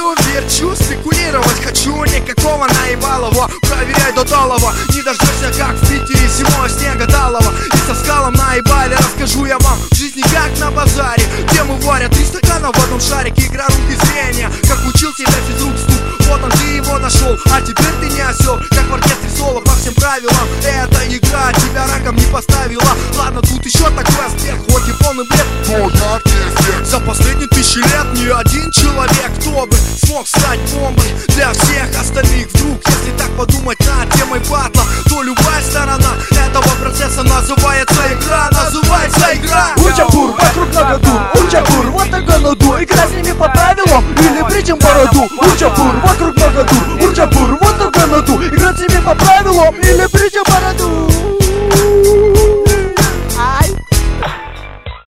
Кручу, верчу, спекулировать хочу. Никакого наебалого, проверяй до талого. Не дождешься, как в Питере зимой снега талого. И со скалом наебали, расскажу я вам в жизни как на базаре, где мы варят 3 стакана в одном шарике. Игра рук и зрения, как учил тебя физрук стук. Вот он, ты его нашел, а теперь ты не осел. Как в оркестре соло по всем правилам. Эта игра тебя раком не поставила. Ладно, тут еще такой аспект, хоть и полный бред, но яркий эффект. За последние 1000 лет ни один человек, кто бы смог стать бомбой для всех остальных. Вдруг, если так подумать над темой батла, то любая сторона этого процесса называется игра, называется игра. Учапур, вокруг нагоду, Учапур, вот такой наду. Игра с ними по правилам или притчам по роду. Учапур, вокруг нагоду, Учапур, вот такой наду. Игра с ними по правилам или притчам по роду.